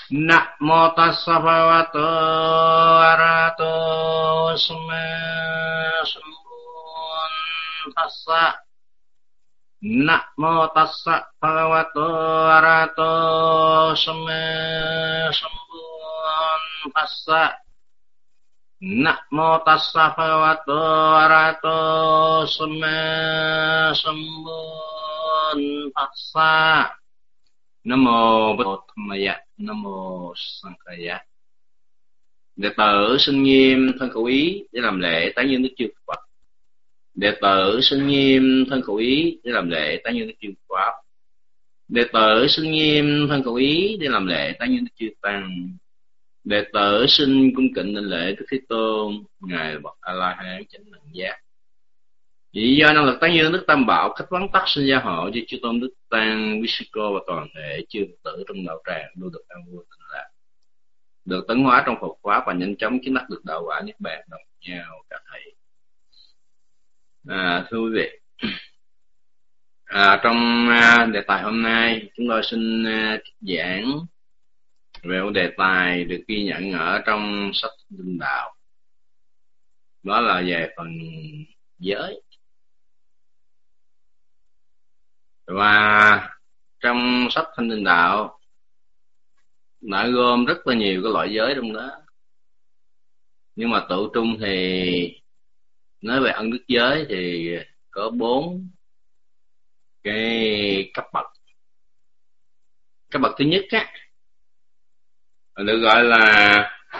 Namo tassa bhagavato arahato samma sambuddhassa. Namo tassa bhagavato arahato samma sambuddhassa. Namo tassa bhagavato arahato samma sambuddhassa. Nam mô Bổn Tham. Nam mô Sankhaya. Đệ tử xin nghiêm thân khẩu ý để làm lễ tán dương Đức Chư Phật. Đệ tử xin nghiêm thân khẩu ý để làm lễ tán dương Đức Chư Pháp. Đệ tử xin nghiêm thân khẩu ý để làm lễ tán dương Đức Chư Tăng. Đệ tử xin cung kính đảnh lễ Đức Thế Tôn, ngài là bậc A La Hán chánh đẳng giác. Vì do năng lực tán dương Đức Tam Bảo, khách vắng tắc xin gia hộ cho chư tôn Đức Tăng, Visiko và toàn thể chư Phật tử trong đạo tràng luôn được an vui tịnh lạc, được tấn hóa trong Phật pháp và nhanh chóng chứng đắc được đạo quả niết bàn đồng nhau cả thầy. Thưa quý vị, trong đề tài hôm nay chúng tôi xin giảng về một đề tài được ghi nhận ở trong sách Tinh Đạo, đó là về phần giới. Và trong sách Thanh Tinh Đạo đã gom rất là nhiều cái loại giới trong đó, nhưng mà tụ trung thì nói về ân đức giới thì có 4 cái cấp bậc. Cấp bậc thứ nhất á, được gọi là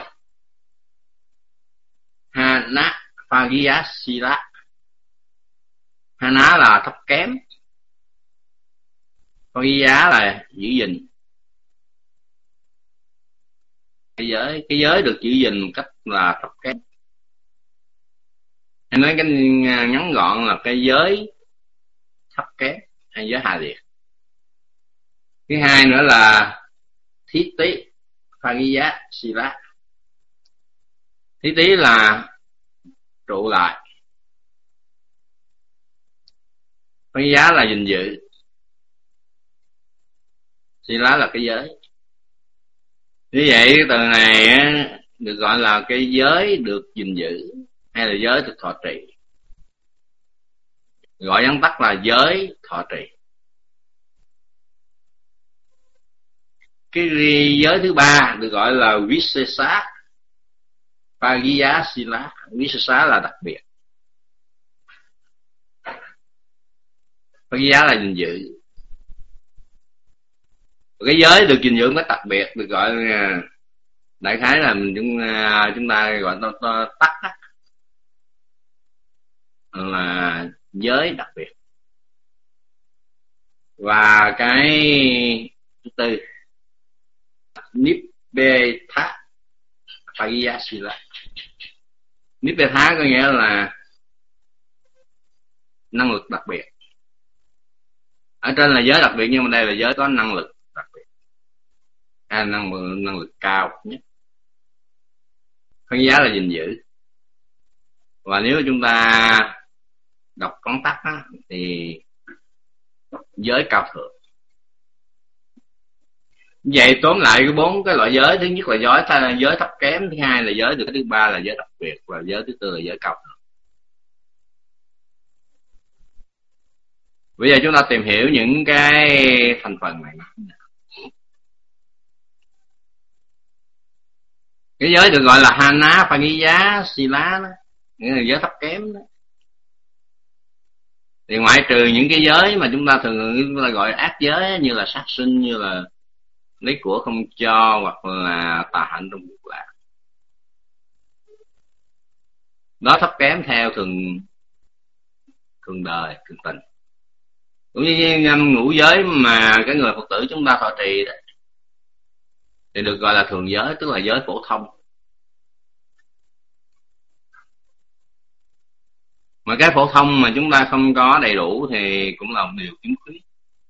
Hana Phagiya Sila. Hana là thấp kém, Phagiya là giữ gìn. Cái giới được giữ gìn một cách là thấp kém. Hay nói cái ngắn gọn là cái giới thấp kém hay giới hạ liệt. Thứ hai nữa là Thiết Tí Phagiya Sila. Thiết Tí là trụ lại, Phagiya là gìn giữ, Sila là cái giới. Như vậy cái từ này được gọi là cái giới được gìn giữ hay là giới được thọ trì, gọi vắn tắt là giới thọ trì. Cái giới thứ ba được gọi là Visesa Phagiya Sila. Visesa là đặc biệt, Phagiya là gìn giữ. Cái giới được gìn giữ mới đặc biệt được gọi là, đại khái là chúng ta gọi tắt là giới đặc biệt. Và cái thứ tư Nibbetha Phagiya Sila. Nibbetha có nghĩa là năng lực đặc biệt. Ở trên là giới đặc biệt, nhưng mà đây là giới có năng lực đặc biệt, năng lực cao nhất. Phagiya là gìn giữ. Và nếu chúng ta đọc tóm tắt thì giới cao thượng. Vậy tóm lại cái 4 cái loại giới: thứ nhất là giới thấp kém, thứ hai là giới, thứ ba là giới đặc biệt, và giới thứ tư là giới cao thượng. Bây giờ chúng ta tìm hiểu những cái thành phần này. Cái giới được gọi là Hana Phagiya Sila đó, nghĩa là giới thấp kém đó. Thì ngoại trừ những cái giới mà chúng ta thường gọi ác giới, như là sát sinh, như là lấy của không cho, hoặc là tà hạnh trong cuộc lạc, đó thấp kém theo thường đời, thường tình. Cũng như năm ngũ giới mà cái người Phật tử chúng ta thọ trì đó, thì được gọi là thường giới, tức là giới phổ thông. Mà cái phổ thông mà chúng ta không có đầy đủ thì cũng là một điều khiếm khuyết.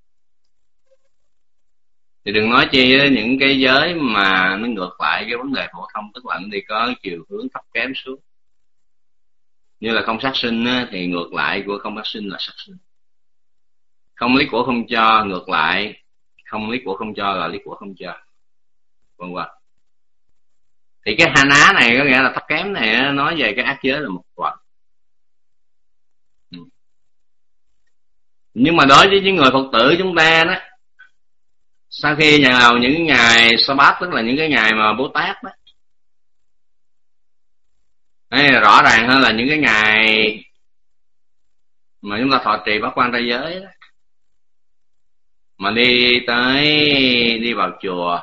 Thì đừng nói chi những cái giới mà nó ngược lại cái vấn đề phổ thông, tức là nó đi có chiều hướng thấp kém xuống. Như là không sát sinh thì ngược lại của không sát sinh là sát sinh. Không lấy của không cho, ngược lại không lấy của không cho là lấy của không cho. Và vân vân. Thì cái hana này có nghĩa là thấp kém này nói về cái ác giới là một phần. Nhưng mà đối với những người Phật tử chúng ta đó, sau khi vào những ngày Sa-bát, tức là những cái ngày mà Bố Tát đó, đây rõ ràng hơn là những cái ngày mà chúng ta thọ trì bát quan trai giới đó, mà đi vào chùa,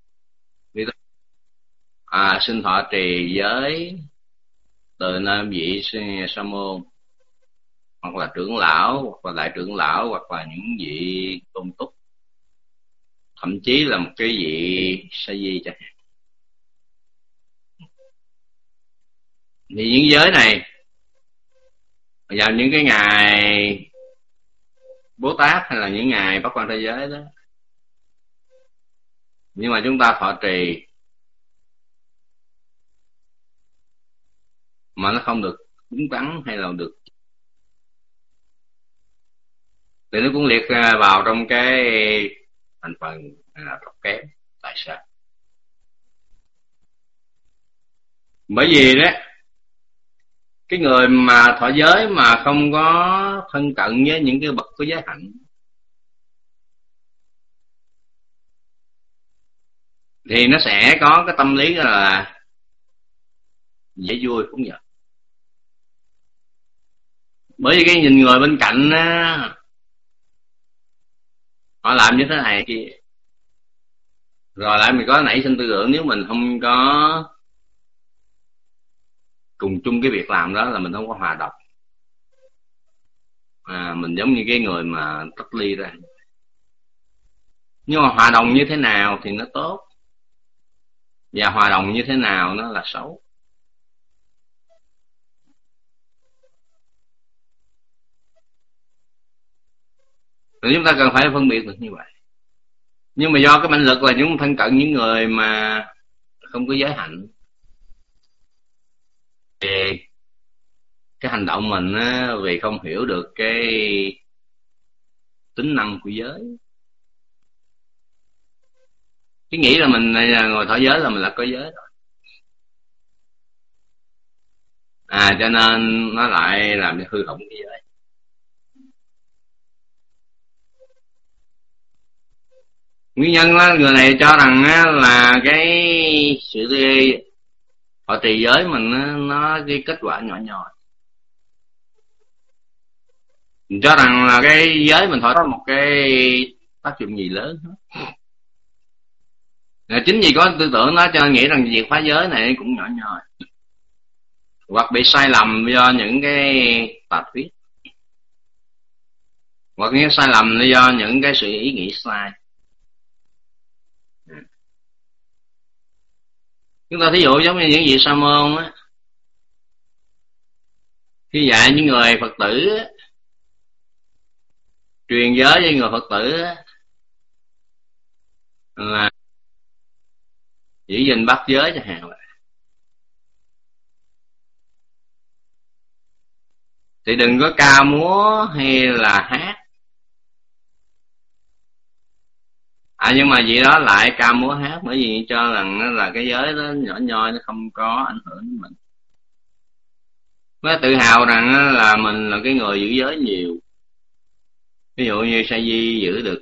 xin thọ trì giới từ nơi vị sa môn, hoặc là trưởng lão, hoặc là đại trưởng lão, hoặc là những vị tôn túc, thậm chí là một cái vị sa di chẳng hạn. Thì những giới này vào những cái ngày Bố Tát hay là những ngày bát quan trai giới đó, nhưng mà chúng ta thọ trì mà nó không được đúng đắn hay là được, thì nó cũng liệt vào trong cái thành phần là thấp kém. Tại sao? Bởi vì đó, cái người mà thọ giới mà không có thân cận với những cái bậc có giới hạnh thì nó sẽ có cái tâm lý là dễ vui cũng vậy. Bởi vì cái nhìn người bên cạnh á, họ làm như thế này kia, rồi lại mình có nảy sinh tư tưởng nếu mình không có cùng chung cái việc làm đó là mình không có hòa đồng, mình giống như cái người mà tách ly ra. Nhưng mà hòa đồng như thế nào thì nó tốt, và hòa đồng như thế nào nó là xấu. Thì chúng ta cần phải phân biệt được như vậy. Nhưng mà do cái mãnh lực là chúng thân cận những người mà không có giới hạnh, thì cái hành động mình á, vì không hiểu được cái tính năng của giới, cái nghĩ là mình ngồi thọ giới là mình là có giới rồi, cho nên nó lại làm cho hư hỏng cái giới. Nguyên nhân đó, người này cho rằng là cái sự thọ trì giới mình nó cái kết quả nhỏ nhoi. Mình cho rằng là cái giới mình thọ có một cái tác dụng gì lớn hết. Chính vì có tư tưởng đó cho nên nghĩ rằng việc phá giới này cũng nhỏ nhoi, hoặc bị sai lầm do những cái tà thuyết, hoặc những sai lầm do những cái sự ý nghĩ sai. Chúng ta thí dụ giống như những vị sa môn á, khi dạy những người Phật tử á, truyền giới với người Phật tử á, là giữ gìn bát giới chẳng hạn vậy, thì đừng có ca múa hay là hát. Nhưng mà vị đó lại ca múa hát, bởi vì cho rằng là cái giới đó nhỏ nhoi, nó không có ảnh hưởng đến mình. Nó tự hào rằng là mình là cái người giữ giới nhiều. Ví dụ như Sa Di giữ được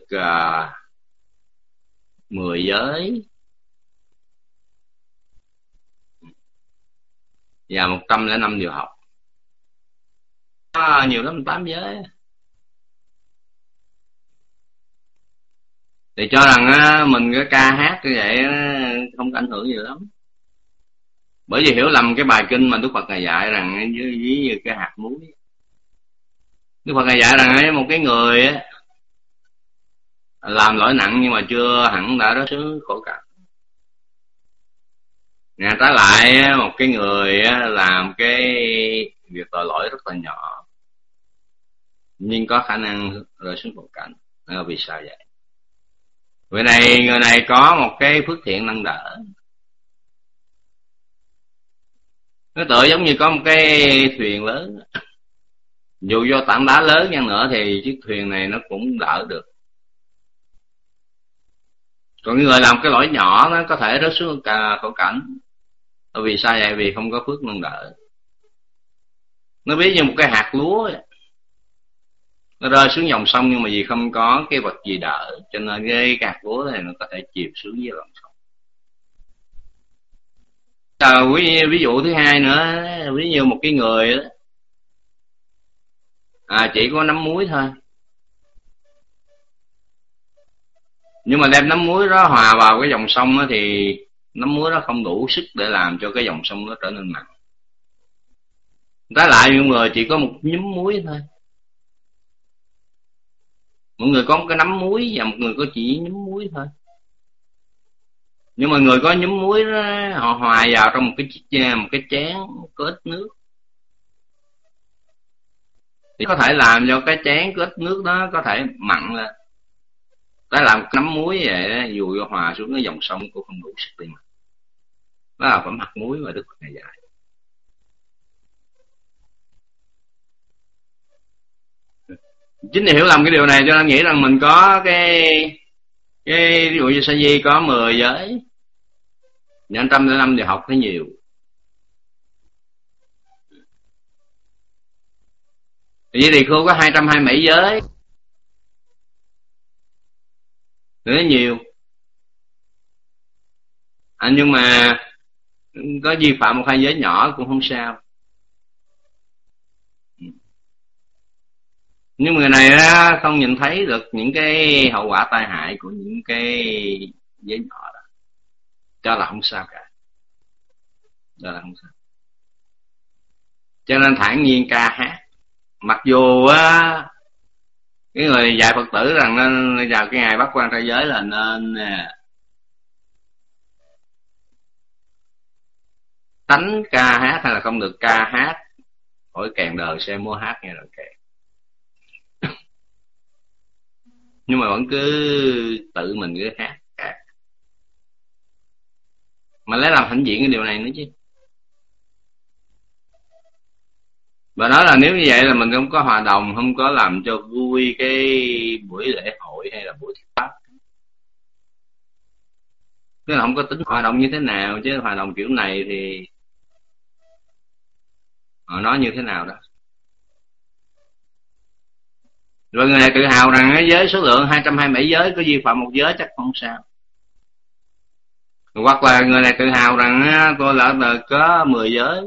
10 giới và 105 điều học. Nhiều lắm, 8 giới. Thì cho rằng mình cái ca hát như vậy không có ảnh hưởng gì lắm. Bởi vì hiểu lầm cái bài kinh mà Đức Phật Ngài dạy rằng dưới như cái hạt muối. Đức Phật Ngài dạy rằng một cái người làm lỗi nặng nhưng mà chưa hẳn đã đối xứ khổ cảnh. Ngài trái lại một cái người làm cái việc tội lỗi rất là nhỏ nhưng có khả năng rơi xuống khổ cảnh. Vì sao vậy? Người này có một cái phước thiện nâng đỡ. Nó tựa giống như có một cái thuyền lớn, dù do tảng đá lớn chăng nữa thì chiếc thuyền này nó cũng đỡ được. Còn người làm cái lỗi nhỏ nó có thể rớt xuống khổ cảnh. Bởi vì sao vậy? Vì không có phước nâng đỡ. Nó ví như một cái hạt lúa vậy. Nó rơi xuống dòng sông nhưng mà vì không có cái vật gì đỡ, cho nên cái hạt lúa này nó có thể chìm xuống dưới lòng sông. Ví dụ thứ hai nữa, ví như một cái người đó, chỉ có nắm muối thôi, nhưng mà đem nắm muối đó hòa vào cái dòng sông đó, thì nắm muối đó không đủ sức để làm cho cái dòng sông nó trở nên mặn. Trái lại những người chỉ có một nhúm muối thôi, một người có một cái nắm muối và một người có chỉ nhúm muối thôi, nhưng mà người có nhúm muối đó, họ hòa vào trong một cái chén có ít nước, thì có thể làm cho cái chén có ít nước đó có thể mặn lên. Đó làm nắm muối vậy, dù hòa xuống cái dòng sông cũng không đủ sức để mặn. Đó là phẩm hạt muối mà Đức Phật này dạy. Chính vì hiểu lầm cái điều này cho nên nghĩ rằng mình có cái ví dụ như Sa Di có 10 giới, nhân 105 thì học thấy nhiều. Vậy thì cô có 227 giới nữa nhiều. Nhưng mà có vi phạm một hai giới nhỏ cũng không sao. Nhưng người này không nhìn thấy được những cái hậu quả tai hại của những cái giới nhỏ đó, cho là không sao cả. Cho là không sao. Cho nên thản nhiên ca hát. Mặc dù cái người dạy Phật tử rằng nên vào cái ngày bắt quan trai giới là nên tánh ca hát hay là không được ca hát, hỏi kèn đời xe múa hát nghe rồi kèn. Nhưng mà vẫn cứ tự mình cứ hát cả. Mà lấy làm hãnh diện cái điều này nữa chứ. Và nói là nếu như vậy là mình không có hòa đồng, không có làm cho vui cái buổi lễ hội hay là buổi thuyết pháp. Tức là không có tính hòa đồng như thế nào, chứ hòa đồng kiểu này thì họ nói như thế nào đó. Rồi người này tự hào rằng cái giới số lượng 227 giới có vi phạm một giới chắc không sao. Hoặc là người này tự hào rằng tôi là có 10 giới.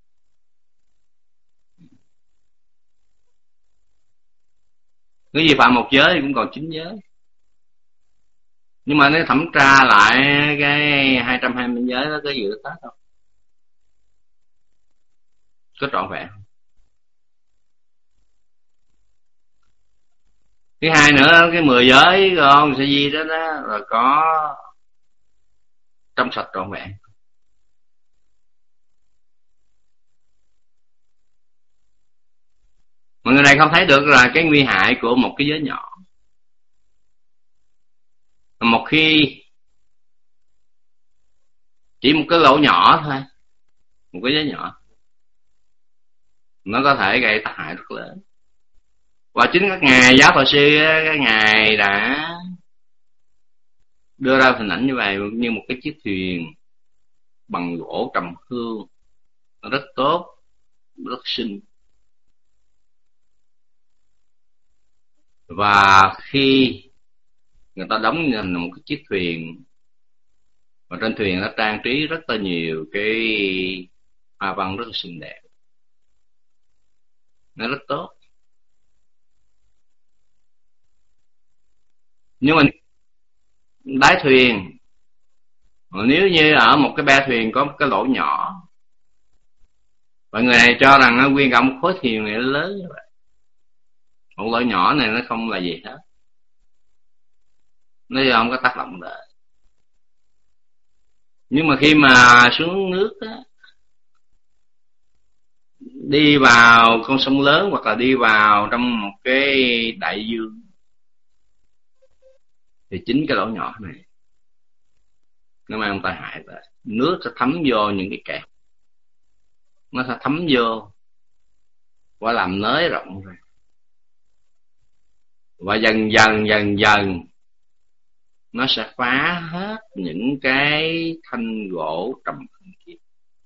Nếu vi phạm một giới thì cũng còn 9 giới. Nhưng mà nếu thẩm tra lại cái 220 giới đó có gì được hết không? Có trọn vẹn không? Thứ hai nữa, cái 10 giới con Sa Di đó là có trong sạch trọn vẹn. Mà người này không thấy được là cái nguy hại của một cái giới nhỏ. Một khi chỉ một cái lỗ nhỏ thôi, một cái giới nhỏ, nó có thể gây tác hại rất lớn. Và chính các ngài giáo Phật sư, các ngài đã đưa ra hình ảnh như vậy, như một cái chiếc thuyền bằng gỗ trầm hương, nó rất tốt, rất xinh. Và khi người ta đóng thành một cái chiếc thuyền, và trên thuyền nó trang trí rất là nhiều cái hoa văn rất là xinh đẹp, nó rất tốt. Nhưng mà đáy thuyền, nếu như ở một cái be thuyền có một cái lỗ nhỏ, và người này cho rằng nó nguyên cả một khối thuyền này lớn như vậy, một lỗ nhỏ này nó không là gì hết, nó không có tác động được. Nhưng mà khi mà xuống nước á, đi vào con sông lớn hoặc là đi vào trong một cái đại dương, thì chính cái lỗ nhỏ này nó mang tai hại tới. Nước sẽ thấm vô những cái kẹt, nó sẽ thấm vô và làm nới rộng ra, và dần dần nó sẽ phá hết những cái thanh gỗ trầm hình kia,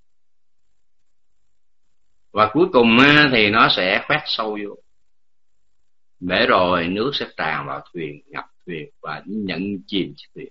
và cuối cùng thì nó sẽ khoét sâu vô, để rồi nước sẽ tràn vào thuyền, ngập thuyền và nhận chìm chiếc thuyền.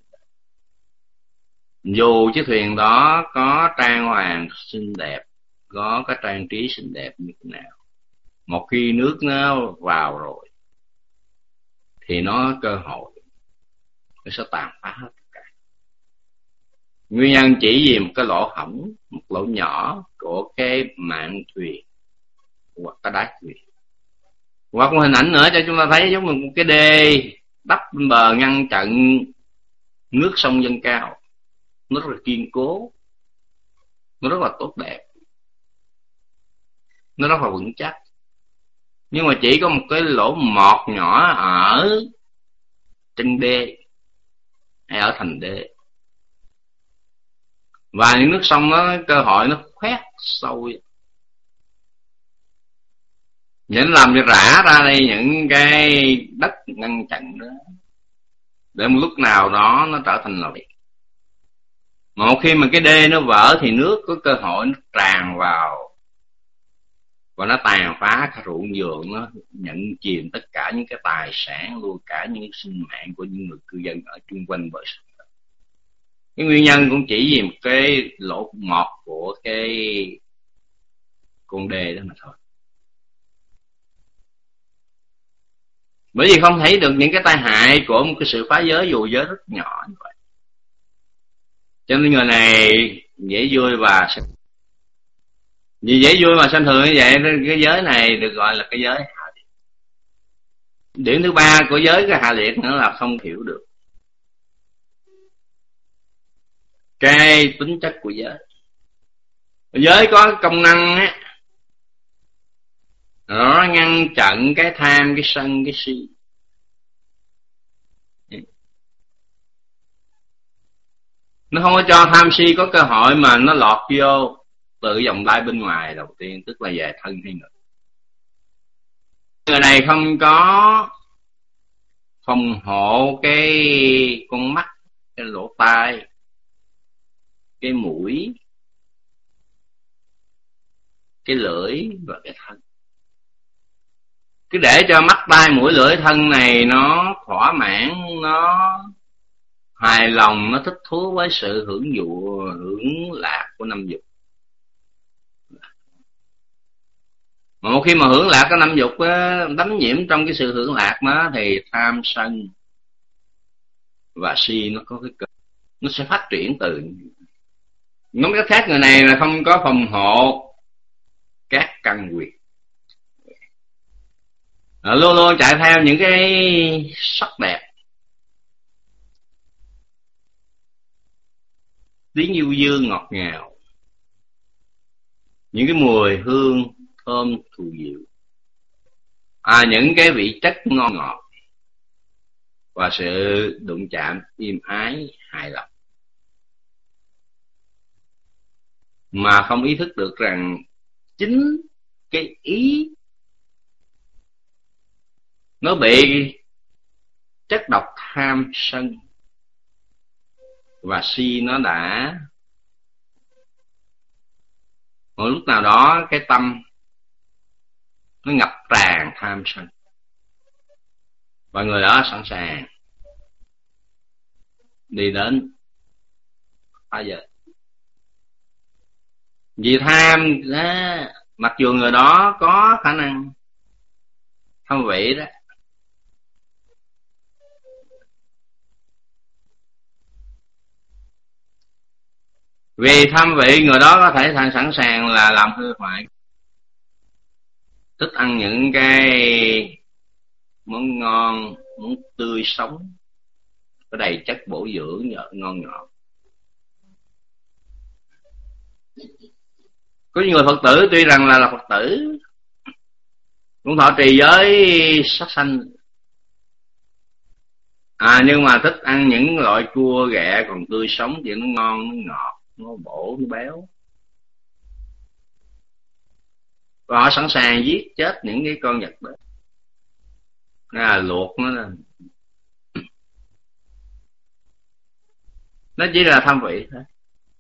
Dù chiếc thuyền đó có trang hoàng xinh đẹp, có cái trang trí xinh đẹp như thế nào, một khi nước nó vào rồi thì nó cơ hội nó sẽ tàn phá hết tất cả. Nguyên nhân chỉ vì một cái lỗ hổng, một lỗ nhỏ của cái mạn thuyền hoặc cái đáy thuyền. Hoặc một hình ảnh nữa cho chúng ta thấy giống như một cái đê đắp bên bờ ngăn chặn nước sông dâng cao, nó rất là kiên cố, nó rất là tốt đẹp, nó rất là vững chắc. Nhưng mà chỉ có một cái lỗ mọt nhỏ ở trên đê hay ở thành đê, và những nước sông nó cơ hội nó khoét sâu vậy, những làm cho rã ra đây những cái đất ngăn chặn đó, để một lúc nào đó nó trở thành lầy. Mà một khi mà cái đê nó vỡ thì nước có cơ hội nó tràn vào và nó tàn phá cả ruộng vườn, nó nhận chìm tất cả những cái tài sản, luôn cả những sinh mạng của những người cư dân ở chung quanh bờ sông. Cái nguyên nhân cũng chỉ vì một cái lỗ mọt của cái con đê đó mà thôi. Bởi vì không thấy được những cái tai hại của một cái sự phá giới dù giới rất nhỏ như vậy, cho nên người này dễ vui và vì dễ vui mà sanh thường như vậy, cái giới này được gọi là cái giới hạ liệt. Điểm thứ ba của giới cái hạ liệt nữa là không hiểu được cái tính chất của giới. Giới có công năng á, nó ngăn chặn cái tham, cái sân, cái si. Nó không có cho tham si có cơ hội mà nó lọt vô từ vòng tay bên ngoài đầu tiên, tức là về thân hay ngực. Người này không có phòng hộ cái con mắt, cái lỗ tai, cái mũi, cái lưỡi và cái thân. Cứ để cho mắt, tai, mũi, lưỡi, thân này nó thỏa mãn, nó hài lòng, nó thích thú với sự hưởng lạc của năm dục. Mà một khi mà hưởng lạc cái năm dục á, đắm nhiễm trong cái sự hưởng lạc đó, thì tham sân và si nó có cái cơ, nó sẽ phát triển từ. Nói cách khác, người này là không có phòng hộ các căn quyền, luôn luôn chạy theo những cái sắc đẹp, tiếng du dương ngọt ngào, những cái mùi hương thơm thù diệu, những cái vị chất ngon ngọt và sự đụng chạm êm ái hài lòng, mà không ý thức được rằng chính cái ý nó bị chất độc tham sân và si nó đã một lúc nào đó cái tâm nó ngập tràn tham sân, và người đó sẵn sàng đi đến phá giới. Vì tham đó, mặc dù người đó có khả năng tham vị đó, vì tham vị người đó có thể sẵn sàng là làm hư hoại, thích ăn những cái món ngon, món tươi sống, có đầy chất bổ dưỡng, ngon ngọt. Có những người Phật tử tuy rằng là Phật tử cũng thọ trì giới sát sanh, nhưng mà thích ăn những loại cua ghẹ còn tươi sống thì nó ngon, nó ngọt, nó bổ, nó béo, và họ sẵn sàng giết chết những cái con vật đó, luộc nó lên. nó chỉ là tham vị thôi.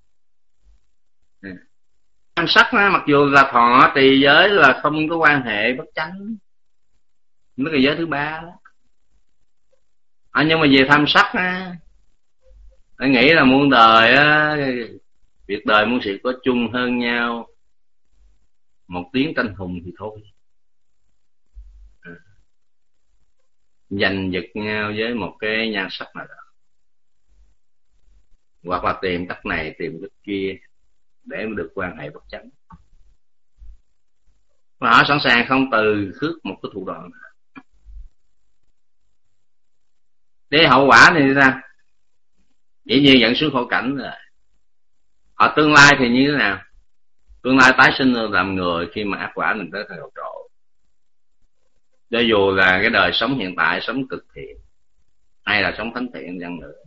Tham sắc đó, mặc dù là thọ trì giới là không có quan hệ bất chánh, nó là giới thứ ba đó. Nhưng mà về tham sắc á, anh nghĩ là muôn đời á, việc đời muôn sự có chung hơn nhau một tiếng tranh hùng thì thôi, giành giật nhau với một cái nhan sắc nào đó, hoặc là tìm cách này tìm cách kia để mà được quan hệ bất chánh, và họ sẵn sàng không từ khước một cái thủ đoạn nào. Để hậu quả thì ra dĩ nhiên dẫn xuống khổ cảnh rồi. Họ tương lai thì như thế nào? Tương lai tái sinh làm người khi mà ác quả mình tới thời độ trộ. Cho dù là cái đời sống hiện tại sống cực thiện hay là sống thánh thiện chăng nữa,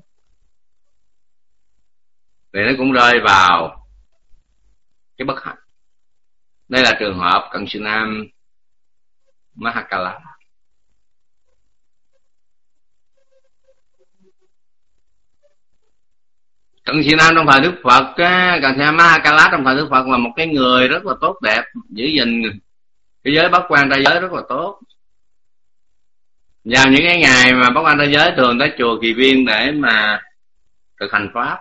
thì nó cũng rơi vào cái bất hạnh. Đây là trường hợp Cận Sự Nam Mahakala. Cận Sự Nam trong thời Đức Phật, Cận Sự Nam Mahakala trong thời Đức Phật là một cái người rất là tốt đẹp, giữ gìn cái giới bát quan trai giới rất là tốt. Vào những cái ngày mà bát quan trai giới thường tới chùa Kỳ Viên để mà thực hành pháp.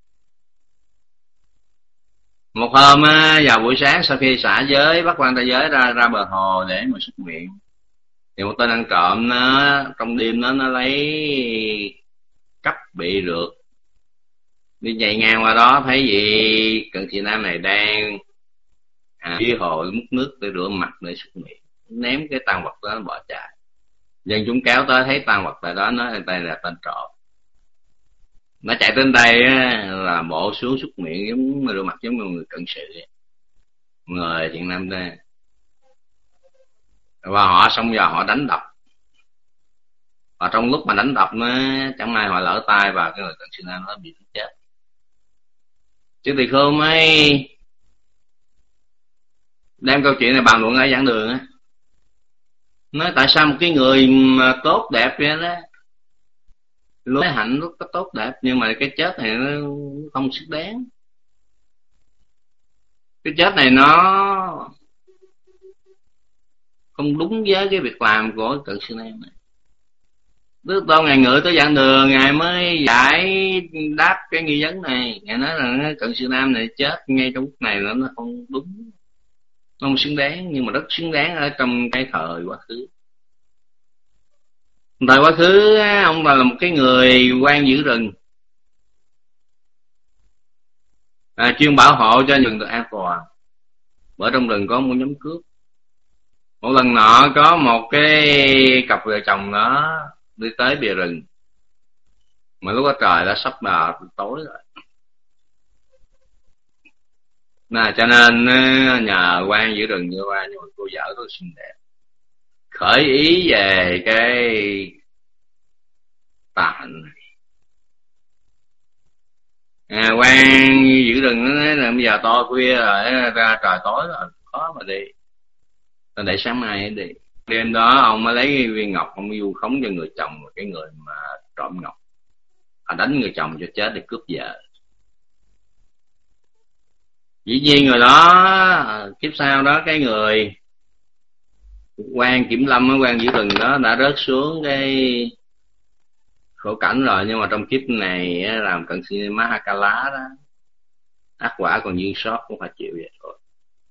Một hôm vào buổi sáng sau khi xả giới bát quan trai giới ra bờ hồ để mà xuất nguyện, thì một tên ăn trộm nó trong đêm nó lấy cắp bị rượt, đi chạy ngang qua đó thấy gì Cận Sự Nam này đang dưới hồ múc nước để rửa mặt để xuất nguyện, ném cái tang vật đó nó bỏ chạy. Dân chúng kéo tới thấy tang vật tại đó nói đây là tên trộm. Nó chạy đến đây là bộ xuống xuất nguyện giống rửa mặt giống người cận sự, người thiện nam đây, và họ xông vào họ đánh đập. Và trong lúc mà đánh đập nó chẳng may họ lỡ tay vào cái người Cận Sự Nam, nó bị chết. Chứ Tỳ Khưu mới đem câu chuyện này bàn luận ở giảng đường á, nói tại sao một cái người mà tốt đẹp vậy đó, lúc hạnh lúc có tốt đẹp, nhưng mà cái chết này nó không xứng đáng. Cái chết này nó không đúng với cái việc làm của Cận Sự Nam này. Đức Tôn Ngài ngự tới giảng đường, Ngài mới giải đáp cái nghi vấn này. Ngài nói là Cận Sự Nam này chết ngay trong lúc này nó không đúng, nó không xứng đáng, nhưng mà rất xứng đáng ở trong cái thời quá khứ. Thời quá khứ ông là một cái người quan giữ rừng, chuyên bảo hộ cho rừng được an toàn. Bởi trong rừng có một nhóm cướp. Một lần nọ có một cái cặp vợ chồng đó đi tới bìa rừng, mà lúc đó trời đã sắp vào tối rồi. Cho nên nhờ quan giữ rừng như qua, nhưng mà cô vợ tôi xinh đẹp, khởi ý về cái tà hạnh này. Quan giữ rừng nó nói là bây giờ to khuya rồi, ra trời tối rồi, khó mà đi, ta để sáng mai đi. Đêm đó ông mới lấy cái viên ngọc, ông vu khống cho người chồng và cái người mà trộm ngọc, đánh người chồng cho chết để cướp vợ. Dĩ nhiên người đó kiếp sau đó cái người quan kiểm lâm, quan giữ rừng đó đã rớt xuống cái khổ cảnh rồi, nhưng mà trong kiếp này làm Cận Sự Mahakala đó, ác quả còn dư sót cũng phải chịu vậy thôi.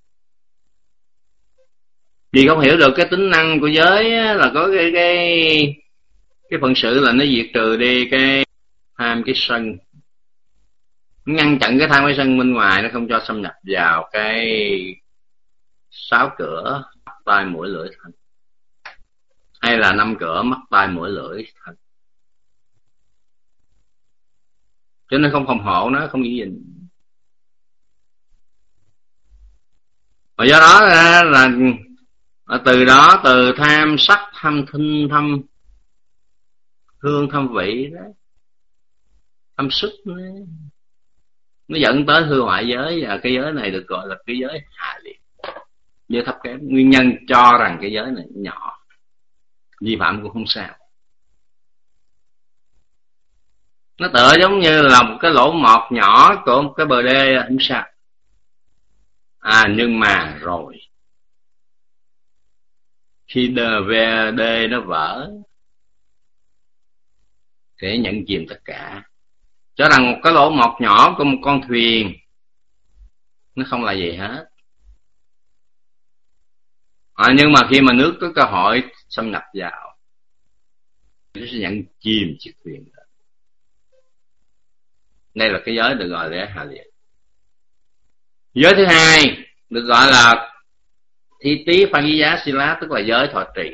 Vì không hiểu được cái tính năng của giới là có cái phận sự là nó diệt trừ đi cái tham, cái sân, ngăn chặn cái tham cái sân bên ngoài, nó không cho xâm nhập vào cái 6 cửa mắt tai mũi lưỡi thân, hay là 5 cửa mắt tai mũi lưỡi thân. Cho nên không phòng hộ nó, không giữ gìn. Và do đó là từ đó, từ tham sắc, tham thinh, tham hương, tham vị đó, tham sức đó, nó dẫn tới hư hoại giới. Và cái giới này được gọi là cái giới hạ liệt, giới thấp kém. Nguyên nhân cho rằng cái giới này nhỏ, vi phạm cũng không sao. Nó tựa giống như là một cái lỗ mọt nhỏ của một cái bờ đê, không sao. Nhưng mà rồi khi đê nó vỡ sẽ nhận chìm tất cả. Cho rằng một cái lỗ mọt nhỏ của một con thuyền nó không là gì hết. Nhưng mà khi mà nước có cơ hội xâm nhập vào, nó sẽ nhận chìm chiếc thuyền đó. Đây là cái giới được gọi là hạ liệt. Giới thứ hai được gọi là thi tí phan với giá sila, tức là giới thọ trì.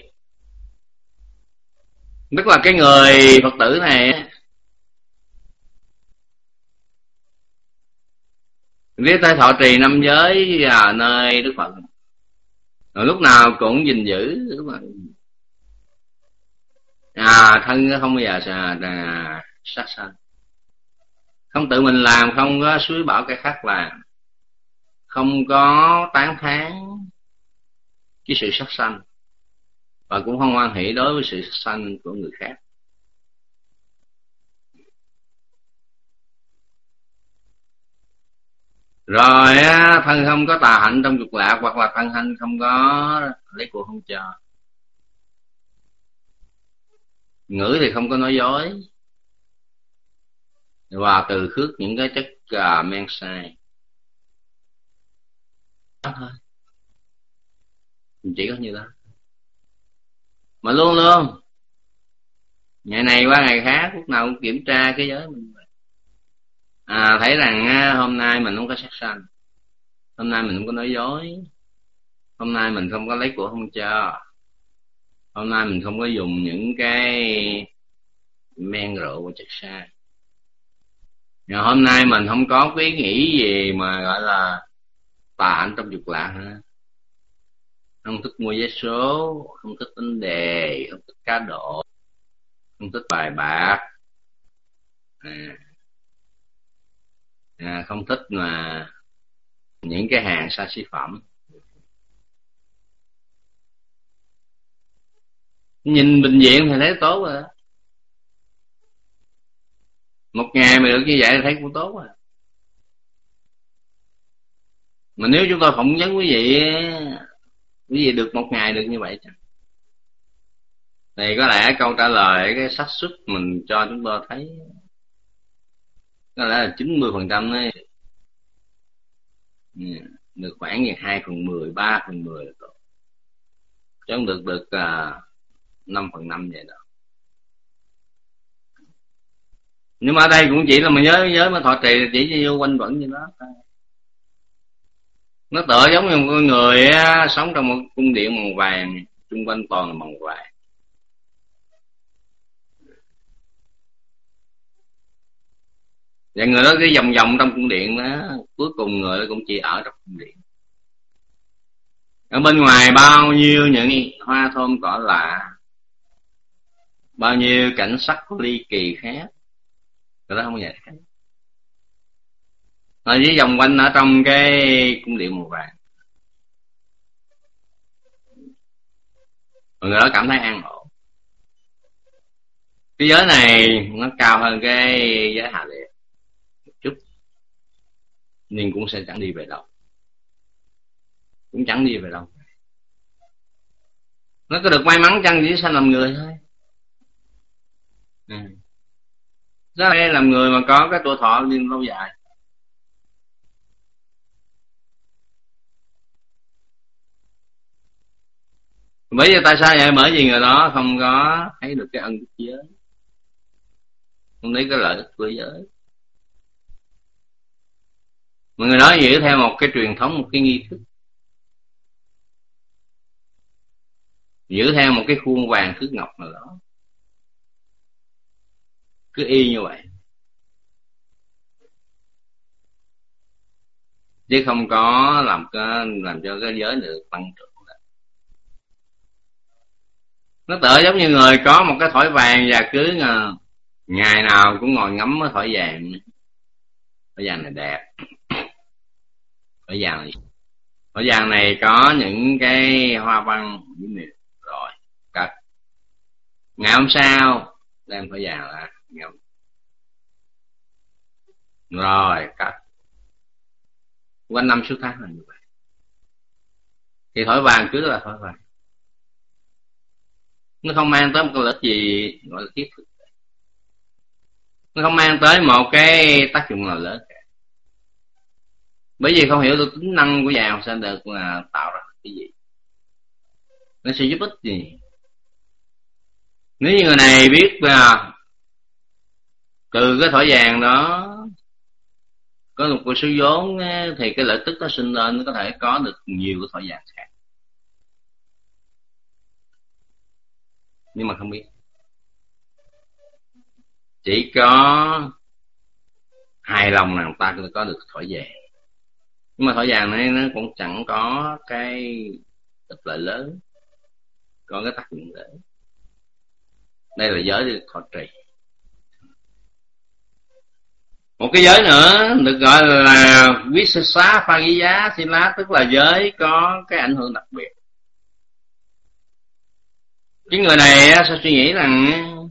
Tức là cái người Phật tử này viết tới thọ trì 5 giới nơi Đức Phật, rồi lúc nào cũng gìn giữ thân không bao giờ sát sanh, không tự mình làm, không có suối bảo cái khác làm, không có tán thán cái sự sát sanh, và cũng không hoan hỷ đối với sự sát sanh của người khác. Rồi thân không có tà hạnh trong dục lạc, hoặc là thân hạnh không có lấy của không cho. Ngữ thì không có nói dối, và từ khước những cái chất men sai. Đó thôi, chỉ có như đó. Mà luôn luôn ngày này qua ngày khác, lúc nào cũng kiểm tra cái giới mình. Thấy rằng hôm nay mình không có sát sanh, hôm nay mình không có nói dối, hôm nay mình không có lấy của không cho, hôm nay mình không có dùng những cái men rượu và chất sai, rồi hôm nay mình không có cái ý nghĩ gì mà gọi là tà hạnh trong dục lạc nữa. Không thích mua vé số, không thích đánh đề, không thích cá độ, không thích bài bạc, không thích mà những cái hàng xa xỉ phẩm. Nhìn bệnh viện thì thấy tốt rồi đó. Một ngày mà được như vậy thấy cũng tốt rồi. Mà nếu chúng tôi phỏng vấn quý vị được một ngày được như vậy chẳng, thì có lẽ câu trả lời cái xác suất mình cho chúng tôi thấy có lẽ là 90% đấy, được khoảng như 2/10, 3/10 rồi, chứ không được 5/5 vậy đó. Nhưng mà ở đây cũng chỉ là mình nhớ mà thọ trì, chỉ vô quanh quẩn như đó. Nó tựa giống như một con người sống trong một cung điện màu vàng, xung quanh toàn là màu vàng. Và người đó cứ vòng vòng trong cung điện đó, cuối cùng người đó cũng chỉ ở trong cung điện. Ở bên ngoài bao nhiêu những hoa thơm cỏ lạ, bao nhiêu cảnh sắc ly kỳ khác, người đó không bao giờ thấy. Nó chỉ vòng quanh ở trong cái cung điện màu vàng, người đó cảm thấy an ổn. Cái giới này nó cao hơn cái giới hạ liệt một chút, nhưng cũng sẽ chẳng đi về đâu, cũng chẳng đi về đâu. Nó có được may mắn chăng chỉ sanh làm người thôi. Đó là làm người mà có cái tuổi thọ liên lâu dài. Bởi vì tại sao vậy? Bởi vì người đó không có thấy được cái ân đức giới, không thấy cái lợi ích của giới. Mà người đó giữ theo một cái truyền thống, một cái nghi thức, giữ theo một cái khuôn vàng thước ngọc nào đó, cứ y như vậy, chứ không có làm cho cái giới được tăng trưởng. Nó tựa giống như người có một cái thỏi vàng và cứ ngày nào cũng ngồi ngắm cái thỏi vàng. Thỏi vàng này đẹp, thỏi vàng này có những cái hoa văn rồi cất. Ngày hôm sau đem thỏi vàng ra, rồi cắt quanh năm suốt tháng là như vậy. Thì thỏi vàng cứ là thỏi vàng, nó không mang tới một cái lợi ích gì gọi là thiết thực, nó không mang tới một cái tác dụng nào lớn cả. Bởi vì không hiểu được tính năng của vàng sẽ được là tạo ra cái gì, nó sẽ giúp ích gì. Nếu như người này biết là từ cái thỏi vàng đó có một cái số vốn thì cái lợi tức nó sinh lên, nó có thể có được nhiều cái thỏi vàng khác, nhưng mà không biết. Chỉ có hài lòng là người ta có được thỏi vàng, nhưng mà thỏi vàng này nó cũng chẳng có cái ích lợi lớn, có cái tác dụng lớn. Đây là giới thọ trì. Một cái giới nữa được gọi là Visesa Phagiya Sila, tức là giới có cái ảnh hưởng đặc biệt. Cái người này sao suy nghĩ rằng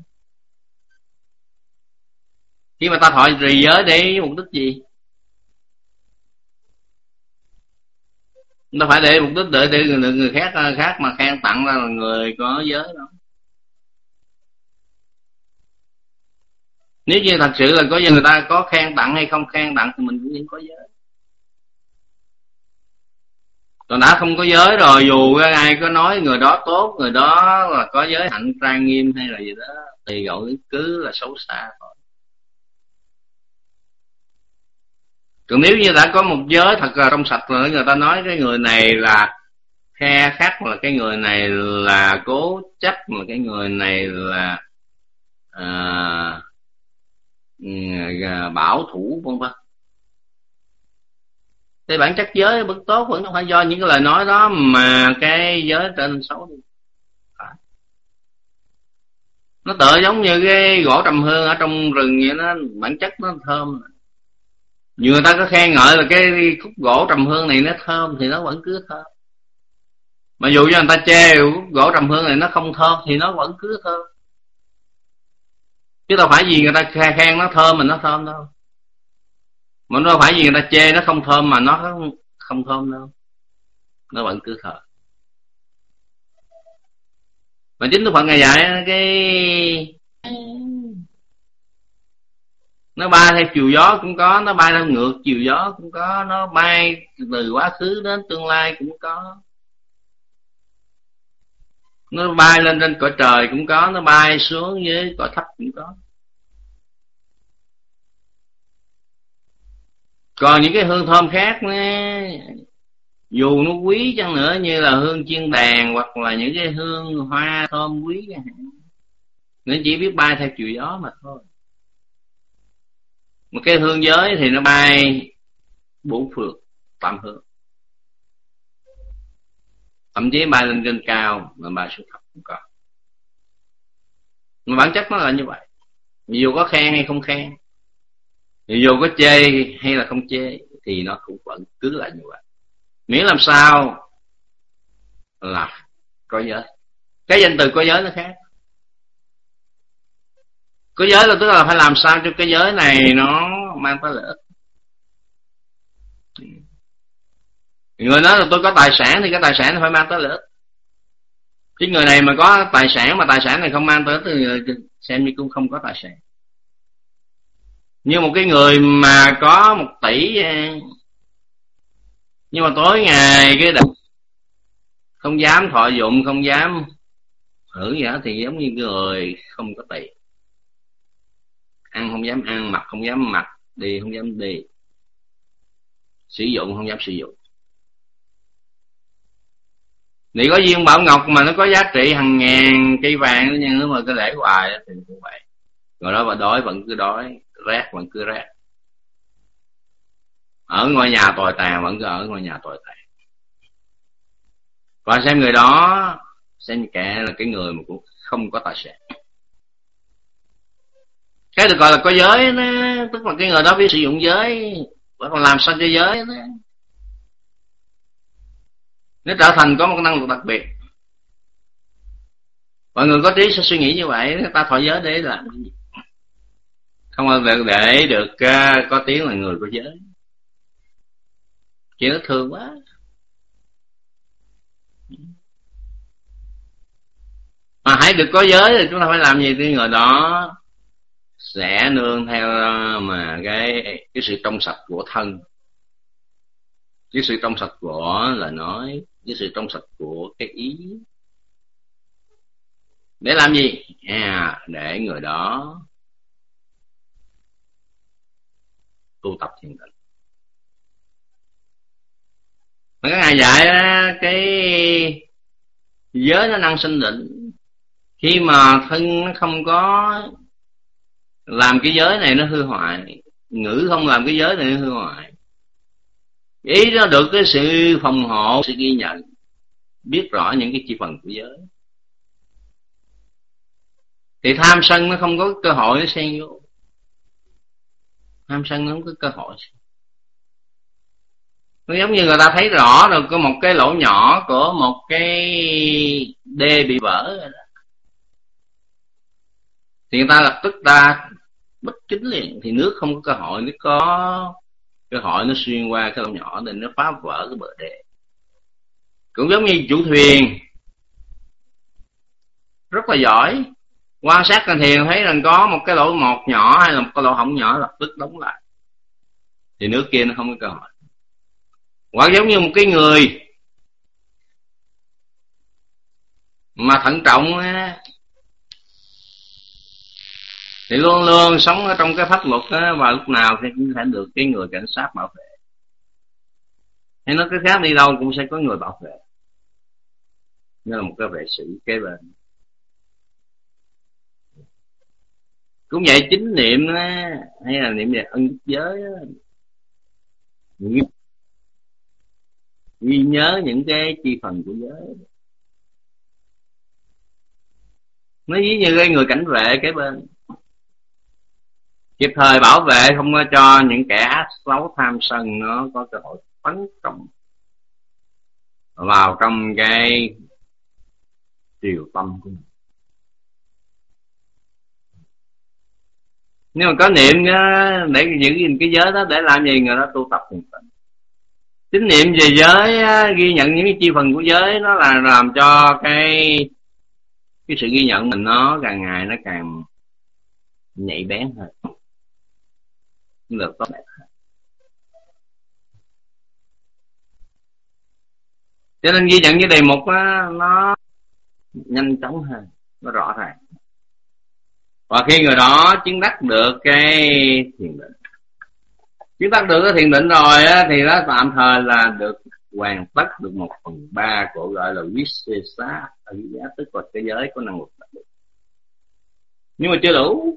khi mà ta thọ trì giới để mục đích gì? Đâu phải để mục đích để người khác mà khen tặng ra là người có giới đâu. Nếu như thật sự là có người ta có khen tặng hay không khen tặng thì mình cũng nên có giới. Còn đã không có giới rồi, dù ai có nói người đó tốt, người đó là có giới hạnh trang nghiêm hay là gì đó, thì gọi cứ là xấu xa thôi. Còn nếu như đã có một giới thật là trong sạch rồi, người ta nói cái người này là khe khắc, là cái người này là cố chấp, mà cái người này là bảo thủ vân vân, thì bản chất giới vẫn tốt, vẫn không phải do những cái lời nói đó mà cái giới trở nên xấu đi. Nó tựa giống như cái gỗ trầm hương ở trong rừng vậy đó, bản chất nó thơm. Nhiều người ta có khen ngợi là cái khúc gỗ trầm hương này nó thơm thì nó vẫn cứ thơm. Mà dù cho người ta chê khúc gỗ trầm hương này nó không thơm thì nó vẫn cứ thơm. Chứ đâu phải vì người ta khen nó thơm mà nó thơm đâu. Mà đâu phải vì người ta chê nó không thơm mà nó không thơm đâu, nó vẫn cứ thơm. Mà chính Đức Phật Ngài dạy cái nó bay theo chiều gió cũng có, nó bay theo ngược chiều gió cũng có, nó bay từ quá khứ đến tương lai cũng có, nó bay lên trên cõi trời cũng có, nó bay xuống dưới cõi thấp cũng có. Còn những cái hương thơm khác dù nó quý chăng nữa, như là hương chiên đàn hoặc là những cái hương hoa thơm quý, nó chỉ biết bay theo chiều gió mà thôi. Một cái hương giới thì nó bay bốn phương tam hướng, thậm chí bay lên trên cao mà bay xuống thấp cũng có. Mà bản chất nó là như vậy, dù có khen hay không khen, dù có chê hay là không chê thì nó cũng vẫn cứ là như vậy, miễn làm sao là có giới. Cái danh từ có giới nó khác. Có giới là tức là phải làm sao cho cái giới này nó mang tới lợi ích. Người nói là tôi có tài sản thì cái tài sản nó phải mang tới lợi ích. Chứ người này mà có tài sản mà tài sản này không mang tới thì xem như cũng không có tài sản. Như một cái người mà có 1 tỷ nhưng mà tối ngày cái đợt không dám thọ dụng, không dám hưởng gì hết, thì giống như người không có tiền. Ăn không dám ăn, mặc không dám mặc, đi không dám đi, sử dụng không dám sử dụng. Thì có viên bảo ngọc mà nó có giá trị hàng ngàn cây vàng nữa, nhưng mà cái lễ hoài thì cũng vậy. Rồi đó mà đói vẫn cứ đói, rét vẫn cứ rét, ở ngôi nhà tồi tàn vẫn cứ ở ngôi nhà tồi tàn. Và xem người đó, xem kẻ là cái người mà cũng không có tài sản. Cái được gọi là có giới đó, tức là cái người đó biết sử dụng giới, và còn làm sao cho giới đó nó trở thành có một năng lực đặc biệt. Mọi người có trí sẽ suy nghĩ như vậy, người ta thọ giới để làm cái gì? không bao giờ để được có tiếng là người có giới. Chuyện nó thương quá. Mà hãy được có giới thì chúng ta phải làm gì? Thì người đó sẽ nương theo mà cái sự trong sạch của thân, cái sự trong sạch của lời nói, cái sự trong sạch của cái ý. Để làm gì? Để người đó tu tập thiền định. Mà các ngài dạy cái giới nó năng sinh định. Khi mà thân nó không có làm cái giới này nó hư hoại, ngữ không làm cái giới này nó hư hoại, ý nó được cái sự phòng hộ, sự ghi nhận, biết rõ những cái chi phần của giới, thì tham sân nó không có cơ hội nó xen vô. Tham sân nó không có cơ hội. Nó giống như người ta thấy rõ rồi có một cái lỗ nhỏ của một cái đê bị vỡ rồi đó, thì người ta lập tức ta bất kính liền, thì nước không có cơ hội, nó có cơ hội nó xuyên qua cái lỗ nhỏ nên nó phá vỡ cái bờ đê. Cũng giống như chủ thuyền rất là giỏi, quan sát con thuyền thấy rằng có một cái lỗ mọt nhỏ hay là một cái lỗ hổng nhỏ, lập tức đóng lại, thì nước kia nó không có cơ hội. Hoặc giống như một cái người mà thận trọng á, thì luôn luôn sống ở trong cái pháp luật á, và lúc nào thì cũng sẽ được cái người cảnh sát bảo vệ. Hay nói cái khác, đi đâu cũng sẽ có người bảo vệ, như là một cái vệ sĩ kế bên. Cũng vậy, chính niệm á, hay là niệm về ân đức giới á, ghi nhớ những cái chi phần của giới, nó ví như cái người cảnh vệ kế bên, kịp thời bảo vệ, không có cho những kẻ ác xấu tham sân nó có cơ hội tấn công vào trong cái triều tâm của mình. Nhưng mà có niệm để giữ gìn cái giới đó để làm gì? Người đó tu tập thiền định. Tín niệm về giới, ghi nhận những cái chi phần của giới, nó là làm cho cái sự ghi nhận mình nó càng ngày nó càng nhạy bén hơn, được tốt đẹp hơn. Cho nên ghi nhận cái đề mục á, nó nhanh chóng hơn, nó rõ ràng. Và khi người đó chứng đắc được cái thiền định, chứng đắc được cái thiền định rồi á, thì nó tạm thời là được hoàn tất được 1/3 của gọi là Vishesa Ariya, tức là cái giới có năng lực đặc biệt. Nhưng mà chưa đủ.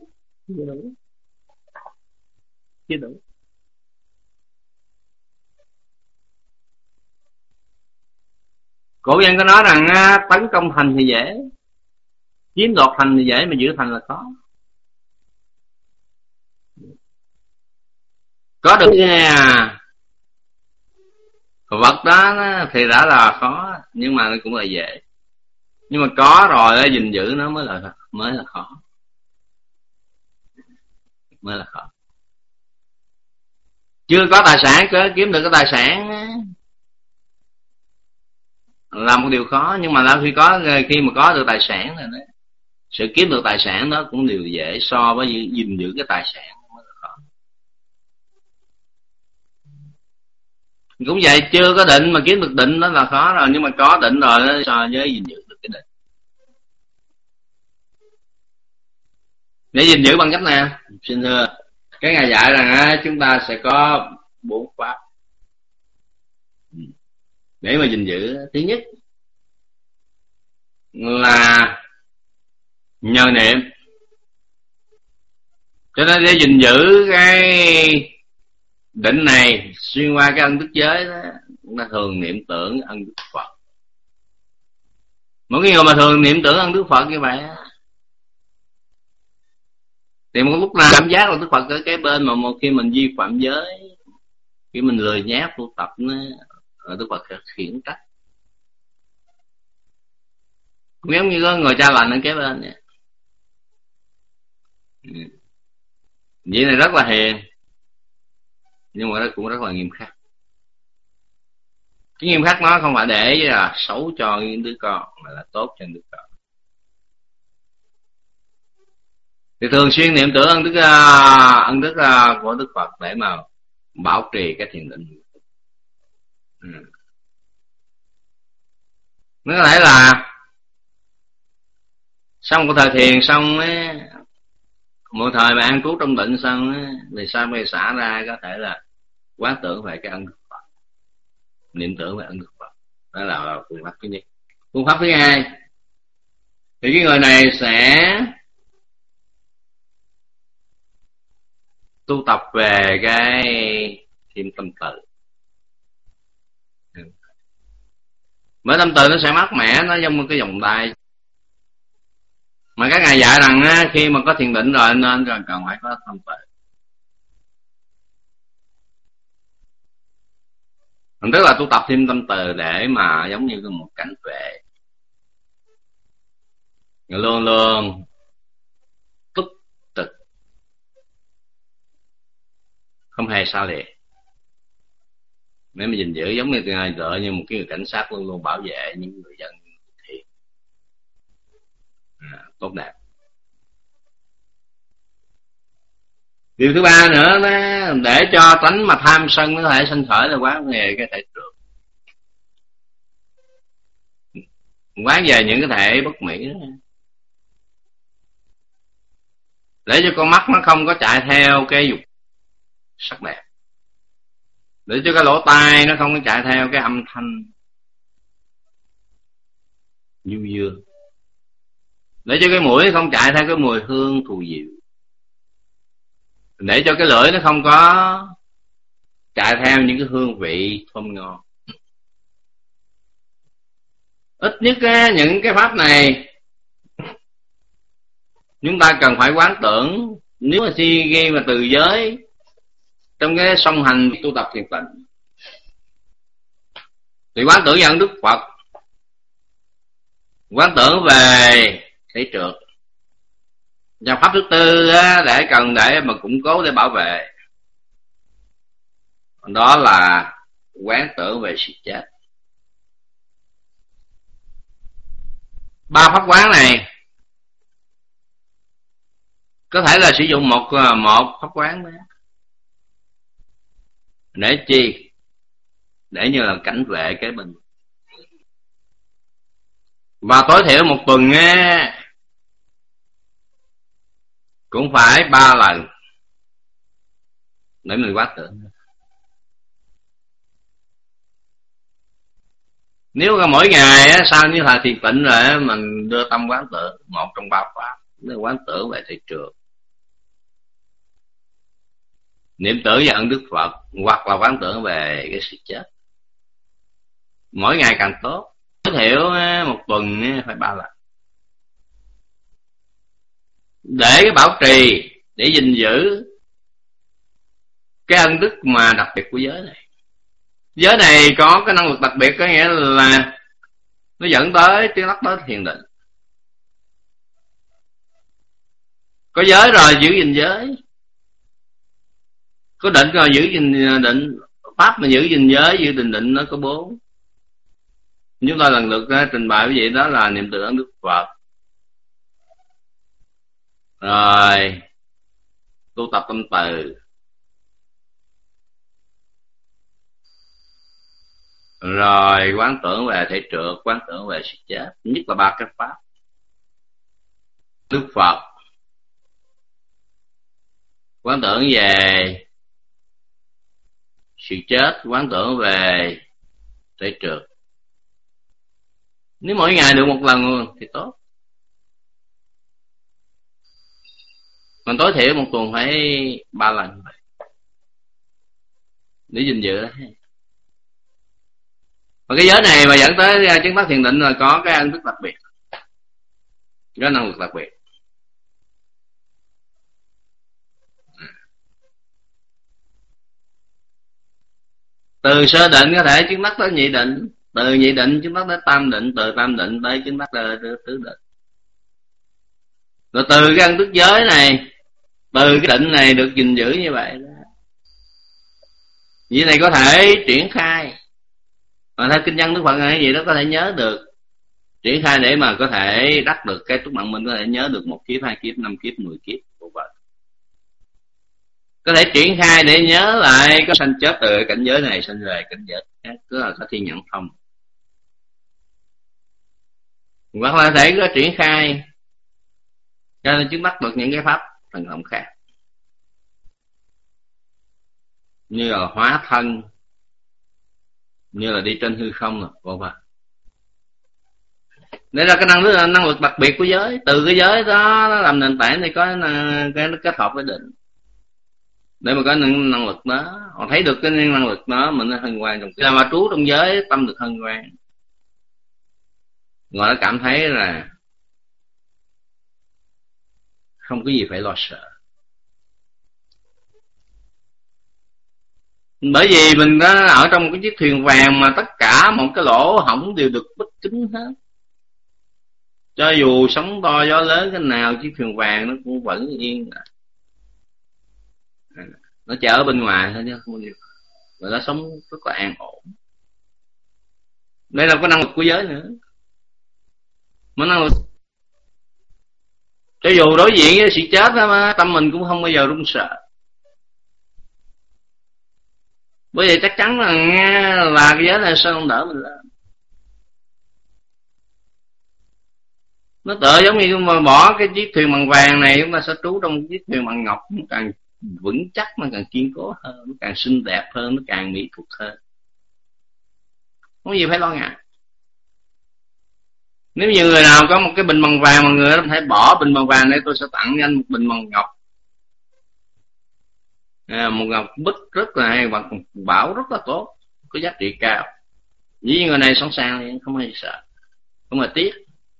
Cổ nhân có nói rằng tấn công thành thì dễ, chiếm đoạt thành thì dễ, mà giữ thành là khó. Có được vật đó thì đã là khó, nhưng mà nó cũng là dễ. Nhưng mà có rồi gìn giữ nó mới là khó. Mới là khó. Chưa có tài sản, kiếm được cái tài sản là một điều khó, nhưng mà khi mà có được tài sản rồi đó, sự kiếm được tài sản đó cũng điều dễ so với gìn giữ cái tài sản mới là khó. Cũng vậy, chưa có định mà kiếm được định đó là khó rồi, nhưng mà có định rồi đó, so với gìn giữ được cái định. Để gìn giữ bằng cách nào? Xin thưa, cái ngài dạy rằng chúng ta sẽ có 4 pháp để mà gìn giữ. Thứ nhất là nhờ niệm. Cho nên để gìn giữ cái định này xuyên qua cái ân đức giới đó, chúng ta thường niệm tưởng ân đức Phật. Mỗi người mà thường niệm tưởng ân đức Phật như vậy thì một lúc nào cảm giác là Đức Phật ở cái bên, mà một khi mình vi phạm giới, khi mình lười nhác tu tập nó, Đức Phật sẽ khiển trách. Cũng giống như có người cha lành ở kế bên vậy. Vị này rất là hiền, nhưng mà nó cũng rất là nghiêm khắc. Cái nghiêm khắc nó không phải để là xấu cho những đứa con, mà là tốt cho đứa con. Thì thường xuyên niệm tưởng ân đức của Đức Phật để mà bảo trì cái thiền định. Nó có thể là xong một thời thiền xong ấy, một thời mà an trú trong định xong ấy, thì sau khi xả ra có thể là quán tưởng về cái ân đức Phật, niệm tưởng về ân đức Phật. Đó là phương pháp thứ nhất. Phương pháp thứ hai thì cái người này sẽ tu tập về cái thiền tâm từ. Bởi tâm từ nó sẽ mát mẻ, nó giống như cái vòng tay. Mà các ngài dạy rằng khi mà có thiền định rồi nên cần phải có tâm từ. Tức là tu tập thêm tâm từ để mà giống như một cảnh vệ, luôn luôn túc trực, không hề xa lìa. Nếu mà gìn giữ giống như tựa như một cái người cảnh sát luôn luôn bảo vệ những người dân thiện, tốt đẹp. Điều thứ ba nữa đó, để cho tánh mà tham sân nó có thể sanh khởi là quán về cái thể trượt, quán về những cái thể bất mỹ đó, để cho con mắt nó không có chạy theo cái dục sắc đẹp, để cho cái lỗ tai nó không có chạy theo cái âm thanh du dương, để cho cái mũi không chạy theo cái mùi hương thù diệu, để cho cái lưỡi nó không có chạy theo những cái hương vị thơm ngon. Ít nhất những cái pháp này chúng ta cần phải quán tưởng. Nếu mà suy ghi mà từ giới trong cái song hành tu tập thiền tịnh thì quán tưởng về ân đức Phật, quán tưởng về thể trượt. Và pháp thứ tư để cần để mà củng cố để bảo vệ, đó là quán tưởng về sự chết. Ba pháp quán này có thể là sử dụng một pháp quán đó. Để chi? Để như là cảnh vệ cái bình. Và tối thiểu một tuần cũng phải 3 lần để mình quán tưởng. Nếu mà mỗi ngày sau như là thiền tịnh rồi mình đưa tâm quán tưởng một trong 3 pháp, để quán tưởng về thị trường, niệm tưởng về ân đức Phật, hoặc là quán tưởng về cái sự chết, mỗi ngày càng tốt. Tối thiểu một tuần phải 3 lần, để cái bảo trì, để gìn giữ cái ân đức mà đặc biệt của giới này. Giới này có cái năng lực đặc biệt, có nghĩa là nó dẫn tới tiến đắc tới thiền định. Có giới rồi giữ gìn giới, có định rồi giữ gìn định. Pháp mà giữ gìn giới, giữ định nó có 4. Chúng ta lần lượt trình bày cái gì đó là niệm tưởng ân đức Phật, rồi tu tập tâm từ, rồi quán tưởng về thể trượt, quán tưởng về sự chết. Nhất là 3 cái pháp: Đức Phật, quán tưởng về sự chết, quán tưởng về thể trượt. Nếu mỗi ngày được 1 lần thì tốt, còn tối thiểu một tuần phải 3 lần để gìn giữ đó. Và cái giới này mà dẫn tới chứng đắc thiền định là có cái ân đức đặc biệt, có năng lực đặc biệt. Từ sơ định có thể chứng đắc tới nhị định, từ nhị định chứng đắc tới tam định, từ tam định tới chứng đắc tới tứ định. Rồi từ cái ân đức giới này Từ cái định này được gìn giữ như vậy đó, vậy này có thể triển khai. Mà theo kinh văn Đức Phật này gì đó có thể nhớ được, triển khai để mà có thể đắc được cái túc mạng minh, có thể nhớ được 1 kiếp, 2 kiếp, 5 kiếp, 10 kiếp của Phật. Có thể triển khai để nhớ lại có sanh chết từ cảnh giới này sanh về cảnh giới khác, cứ là có thiên nhãn thông. Hoặc là thể có triển khai cho nên trước mắt được những cái pháp thần thông khác, như là hóa thân, như là đi trên hư không rồi, vô vân. Đây là cái năng lực đặc biệt của giới. Từ cái giới đó nó làm nền tảng thì có cái nó kết hợp với định, để mà có năng lực đó, họ thấy được cái năng lực đó mình nó hân hoan trong cái mà trú trong giới, tâm được hân hoan, người đã cảm thấy là không có gì phải lo sợ. Bởi vì mình đã ở trong một cái chiếc thuyền vàng mà tất cả một cái lỗ hổng đều được bích kín hết. Cho dù sóng to gió lớn cái nào, chiếc thuyền vàng nó cũng vẫn yên. Nó chở ở bên ngoài thôi chứ không có gì. Và nó sống rất là an ổn. Đây là cái năng lực của giới nữa. Mà năng lực, cho dù đối diện với sự chết đó mà tâm mình cũng không bao giờ run sợ. Bởi vậy chắc chắn là cái giới này sao không đỡ mình lên. Nó tựa giống như mà bỏ cái chiếc thuyền bằng vàng này, chúng ta sẽ trú trong chiếc thuyền bằng ngọc, nó càng vững chắc, nó càng kiên cố hơn, nó càng xinh đẹp hơn, nó càng mỹ thuật hơn. Không có gì phải lo ngại. Nếu như người nào có một cái bình bằng vàng mà người đó phải bỏ bình bằng vàng này, tôi sẽ tặng anh một bình bằng ngọc. Một ngọc bích rất là hay, và bảo rất là tốt, có giá trị cao. Vì người này sẵn sàng thì không hề sợ, không hề tiếc.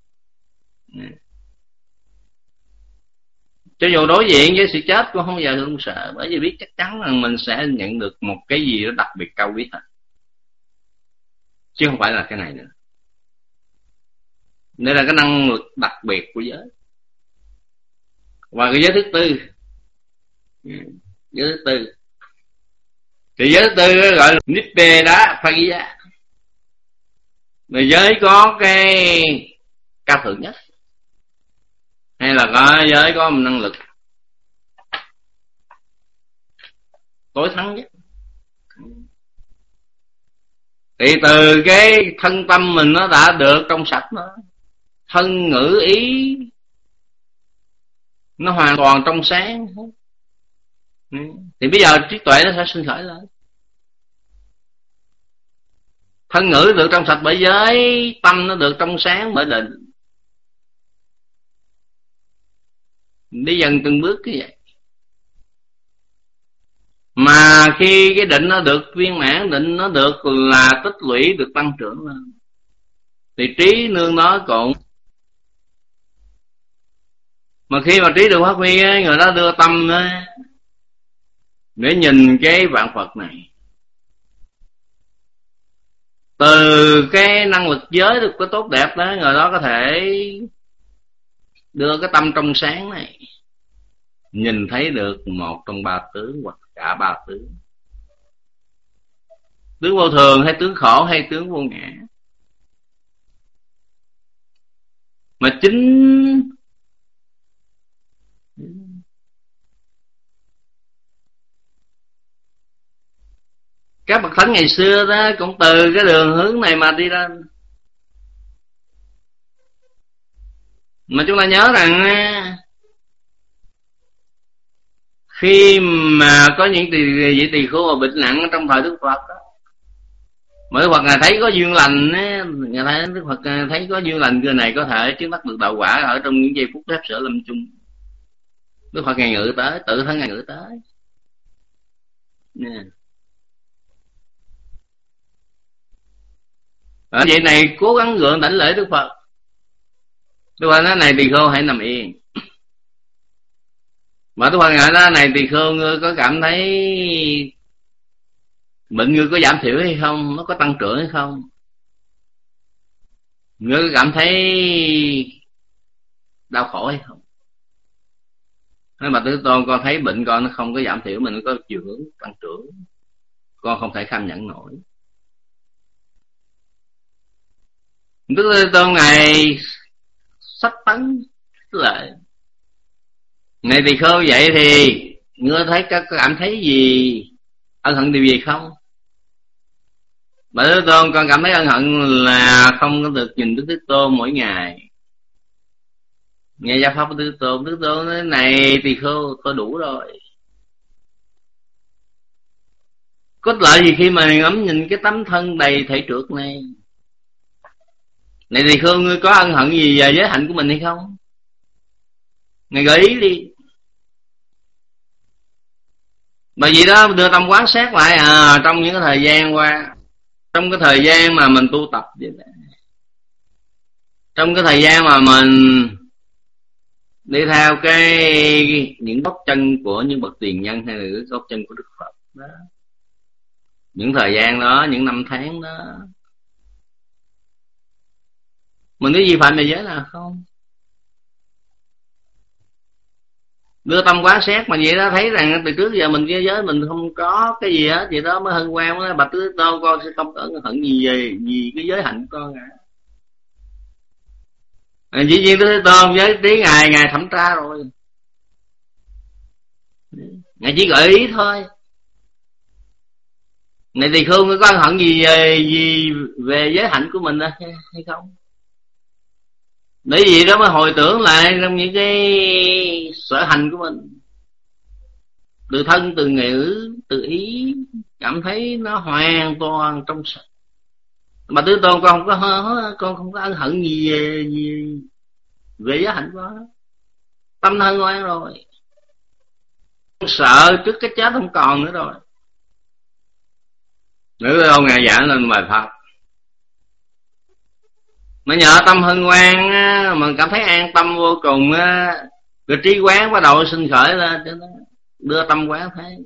Cho dù đối diện với sự chết cũng không bao giờ không sợ, bởi vì biết chắc chắn là mình sẽ nhận được một cái gì đó đặc biệt cao quý thật, chứ không phải là cái này nữa. Đây là cái năng lực đặc biệt của giới. Và cái giới thứ tư, giới thứ tư thì giới thứ tư gọi là Nibbeda Phagya, là giới có cái cao thượng nhất, hay là có giới có một năng lực tối thắng nhất. Thì từ cái thân tâm mình nó đã được trong sạch, nó thân ngữ ý nó hoàn toàn trong sáng, thì bây giờ trí tuệ nó sẽ sinh khởi lên. Thân ngữ được trong sạch bởi giới, tâm nó được trong sáng bởi định. Đi dần từng bước như vậy. Mà khi cái định nó được viên mãn, định nó được là tích lũy, được tăng trưởng lên, thì trí nương nó cũng. Mà khi mà trí được phát huy, người đó đưa tâm để nhìn cái vạn Phật này. Từ cái năng lực giới được có tốt đẹp đó, người đó có thể đưa cái tâm trong sáng này, nhìn thấy được một trong ba tướng hoặc cả ba tướng. Tướng vô thường hay tướng khổ hay tướng vô ngã. Mà chính các bậc thánh ngày xưa đó cũng từ cái đường hướng này mà đi lên. Mà chúng ta nhớ rằng khi mà có những vị tỳ khưu mà bệnh nặng trong thời Đức Phật đó, mà Đức Phật Ngài thấy có duyên lành, Ngài thấy Đức Phật thấy có duyên lành, người này có thể chứng đắc được đạo quả ở trong những giây phút phép sở lâm chung. Đức Phật Ngài ngự tới, tự thân Ngài ngự tới. Ở vậy này cố gắng gượng đảnh lễ Đức Phật. Đức Phật nói này tỳ khưu hãy nằm yên. Mà Đức Phật Ngài nói này tỳ khưu, ngươi có cảm thấy bệnh ngươi có giảm thiểu hay không, nó có tăng trưởng hay không? Ngươi có cảm thấy đau khổ hay không? Nói bà Thế Tôn, con thấy bệnh con nó không có giảm thiểu, mình nó có chiều hướng tăng trưởng, con không thể kham nhẫn nổi. Đức Thế Tôn Ngài sách tấn lại: này tỳ kheo, vậy thì ngươi thấy có cảm thấy gì, ân hận điều gì không? Bà Thế Tôn, con cảm thấy ân hận là không có được nhìn Đức Thế Tôn mỗi ngày, nghe giáo pháp của Đức Thế Tôn. Đức Thế Tôn nói: này tỳ kheo, tôi đủ rồi. Có lợi gì khi mà ngắm nhìn cái tấm thân đầy thể trượt này? Này tỳ kheo, ngươi có ân hận gì về giới hạnh của mình hay không? Ngài gợi ý đi. Bởi vì đó đưa tâm quán sát lại trong những cái thời gian qua, trong cái thời gian mà mình tu tập vậy đó, trong cái thời gian mà mình đi theo những gót chân của những bậc tiền nhân hay là cái gót chân của Đức Phật đó, những thời gian đó, những năm tháng đó, mình có vi phạm về giới nào không? Đưa tâm quán sát mà vậy đó, thấy rằng từ trước giờ mình cái giới mình không có cái gì hết, vậy đó mới hân hoan. Mới bạch Thế Tôn, con sẽ không có ân hận gì về vì cái giới hạnh của con dĩ nhiên Thế Tôn với tí ngài thẩm tra rồi, ngài chỉ gợi ý thôi. Này thì Khương có ân hận gì về giới hạnh của mình hay không? Bởi vì đó mới hồi tưởng lại trong những cái sở hành của mình, từ thân, từ ngữ, từ ý, cảm thấy nó hoàn toàn trong sạch. Mà Thế Tôn, con không có ân hận gì về giới hạnh của nó. Tâm thân ngoan rồi, sợ trước cái chết không còn nữa rồi. Nữ Thế Tôn ngài giảng lên bài pháp, mà nhờ tâm hân hoan mình cảm thấy an tâm vô cùng, rồi trí quán bắt đầu sinh khởi lên, đưa tâm quán thấy.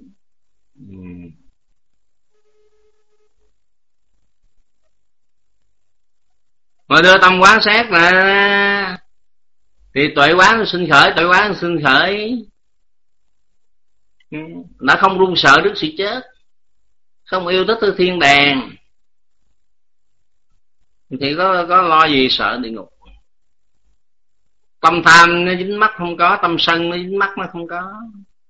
Mà đưa tâm quán sát là thì tuệ quán sinh khởi, tuệ quán sinh khởi đã không run sợ trước sự chết, không yêu thích thứ thiên đàng, thì có lo gì sợ địa ngục. Tâm tham nó dính mắt không có, tâm sân nó dính mắt nó không có,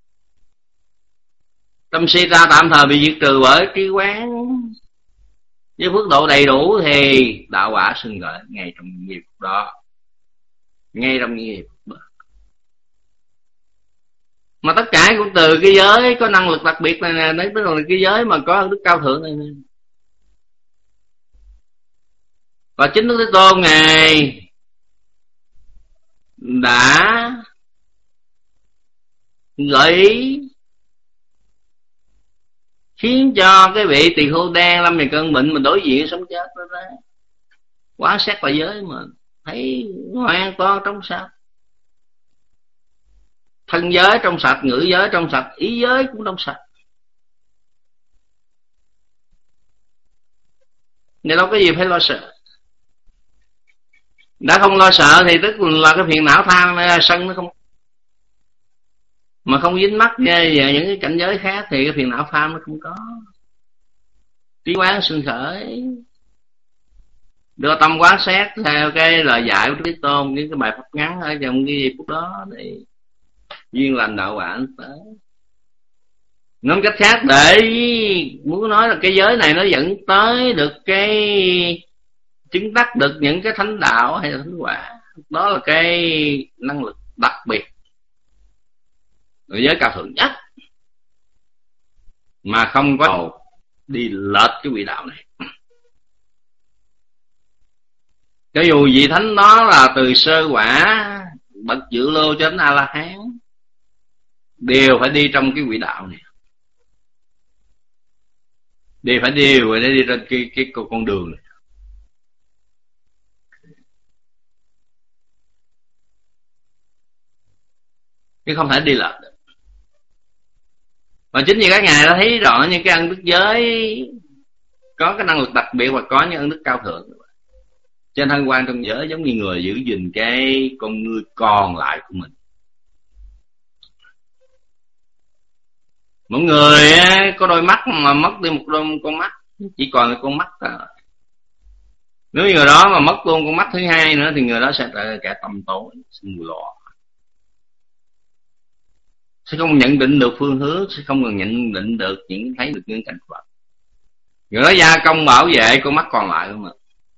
tâm si ta tạm thời bị diệt trừ bởi trí quán. Với phước độ đầy đủ thì đạo quả sinh khởi ngay trong nghiệp đó, ngay trong nghiệp đó. Mà tất cả cũng từ cái giới có năng lực đặc biệt này nè, tức là cái giới mà có đức cao thượng này nè. Và chính Đức Thế Tôn ngài đã gợi ý khiến cho cái vị tỳ khưu đang lâm về cơn bệnh mình đối diện sống chết đó, quá xét vào giới mà thấy hoàn toàn trong sạch, thân giới trong sạch, ngữ giới trong sạch, ý giới cũng trong sạch. Nên đâu có gì phải lo sợ. Đã không lo sợ thì tức là cái phiền não tham sân nó không, mà không dính mắc về những cái cảnh giới khác thì cái phiền não tham nó không có. Trí quán sinh khởi, đưa tâm quán xét theo cái lời dạy của Đức Thế Tôn, những cái bài pháp ngắn ở trong cái phút đó để duyên lành đạo quả tới. Nói cách khác, để muốn nói là cái giới này nó dẫn tới được cái chứng đắc được những cái thánh đạo hay là thánh quả, đó là cái năng lực đặc biệt, giới cao thượng nhất, mà không có đi lệch cái quỹ đạo này. Cho dù vị thánh đó là từ sơ quả bậc dự lô cho đến A La Hán, đều phải đi trong cái quỹ đạo này, đều phải đi trên cái con đường này. Chứ không thể đi lệch được. Và chính vì các ngài đã thấy rõ những cái ân đức giới có cái năng lực đặc biệt và có những ân đức cao thượng. Trên thân quan trong giới giống như người giữ gìn cái con ngươi còn lại của mình. Mỗi người có đôi mắt mà mất đi một đôi con mắt, chỉ còn con mắt thôi. Nếu người đó mà mất luôn con mắt thứ hai nữa thì người đó sẽ là kẻ tầm tối, mù lòa, sẽ không nhận định được phương hướng, sẽ không còn nhận định được thấy được những cảnh vật. Người đó gia công bảo vệ con mắt còn lại của mình,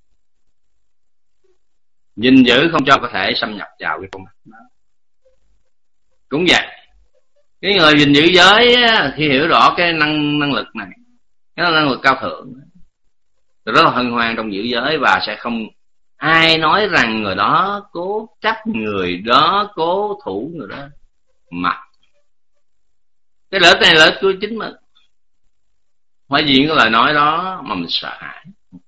gìn giữ không cho có thể xâm nhập vào cái con mắt đó. Cũng vậy, cái người gìn giữ giới khi hiểu rõ cái năng lực này, cái năng lực cao thượng, rất là hân hoan trong giữ giới, và sẽ không ai nói rằng người đó cố chấp, người đó cố thủ, người đó mặc. Cái lợi ích này là lợi ích của chính mình, phải vì cái lời nói đó mà mình sợ hãi.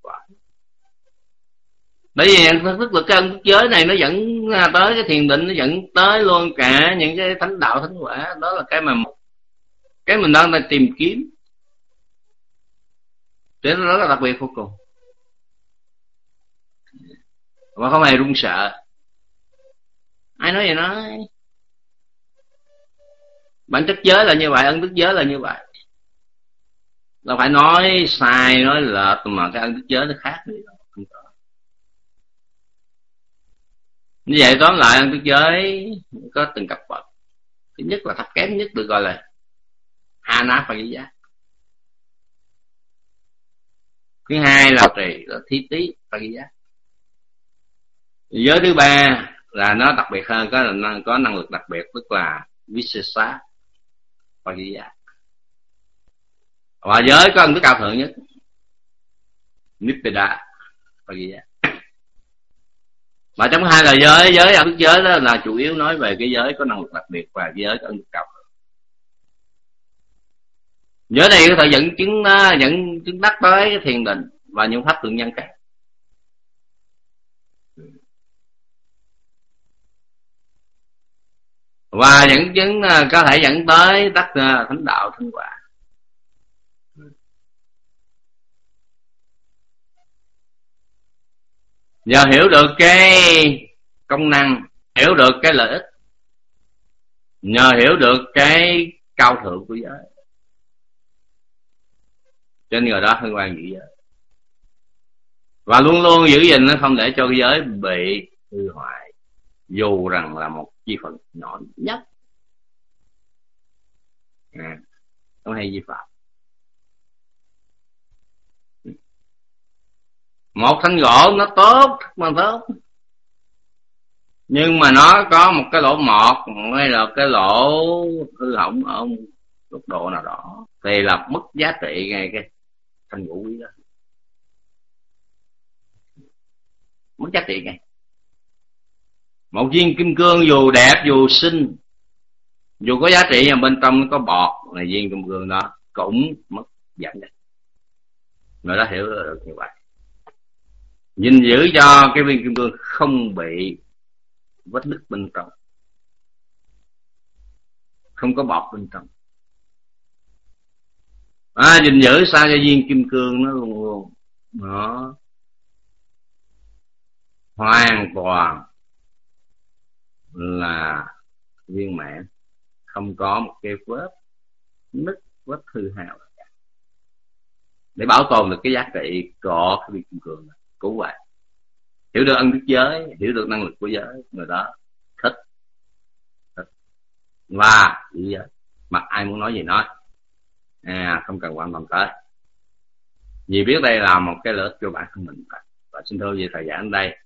Bởi vì thức lực cái ân thức giới này nó dẫn tới cái thiền định, nó dẫn tới luôn cả những cái thánh đạo thánh quả. Đó là cái mình đang tìm kiếm, để nó rất là đặc biệt vô cùng, mà không hề run sợ. Ai nói vậy nói, bản chất giới là như vậy, ân thức giới là như vậy. Đâu phải nói sai, nói lệch, mà cái ân thức giới nó khác đi. Như vậy tóm lại ân thức giới có từng cấp bậc. Thứ nhất là thấp kém nhất được gọi là Anaphagya. Thứ hai là trì, là thí tí Phagya. Giới thứ ba là nó đặc biệt hơn, có năng lực đặc biệt, tức là Vishesa Phagya. Và giới có ân thức cao thượng nhất, Nibbida Phagya. Mà trong hai là giới ân thức giới đó là chủ yếu nói về cái giới có năng lực đặc biệt và cái giới có ân thức cao thượng. Giới này có thể dẫn chứng đắc tới cái thiền định và những pháp thượng nhân khác. Và dẫn chứng có thể dẫn tới đắc thánh đạo thánh quả. Giờ hiểu được cái công năng, hiểu được cái lợi ích, nhờ hiểu được cái cao thượng của giới, cho nên người đó hân hoan giữ giới, và luôn luôn giữ gìn nó không để cho cái giới bị hư hoại, dù rằng là một chi phần nhỏ nhất. Không hay vi phạm. Một thanh gỗ nó tốt mà tốt, nhưng mà nó có một cái lỗ mọt hay là cái lỗ hư hỏng ở mức độ nào đó thì là mất giá trị ngay cái thanh gỗ quý đó, mất giá trị ngay. Một viên kim cương dù đẹp dù xinh, dù có giá trị mà bên trong có bọt, là viên kim cương đó cũng mất giá trị. Người đó hiểu được như vậy, gìn giữ cho cái viên kim cương không bị vết nứt bên trong, không có bọt bên trong. Gìn giữ sao cho viên kim cương nó luôn luôn nó hoàn toàn là viên mãn, không có một cái vết nứt, vết hư hao, để bảo tồn được cái giá trị của cái viên kim cương này. Cũng vậy, hiểu được ân thức giới, hiểu được năng lực của giới, người đó thích và giữ giới, mặc ai muốn nói gì nói, không cần quan tâm tới, vì biết đây là một cái lợi ích cho bản thân mình. Và xin thưa về thời gian ở đây,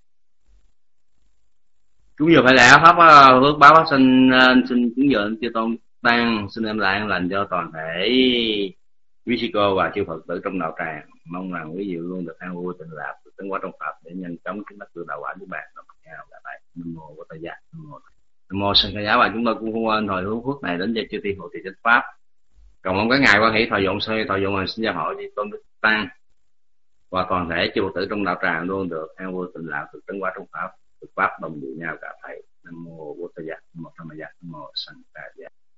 chúng giờ phải lẽ pháp phước báo phát sinh, xin chứng dựa chư tôn tăng, xin đem lại an lành cho toàn thể quý sư cô và chư Phật tử trong đạo tràng. Mong rằng quý vị luôn được an vui tịnh lạc, được tấn hóa trong Phật để nhanh chóng chứng đắc được đạo quả của bạn. Nam mô Bổn Tát, Nam mô Sanh Khai Giá. Và chúng tôi cũng không quên hồi hướng phước này đến cho chư thiên hộ trì chánh pháp, cầu mong các ngài quan hỷ thọ dụng xin gia hội chư tôn đức tăng và toàn thể chư Phật tử trong đạo tràng luôn được an vui tịnh lạc, được tấn hóa trong Pháp, được pháp đồng điệu nhau cả thầy. Nam mô Bổn Tát, Nam mô Tham Gia, Nam mô Sanh Khai Giá.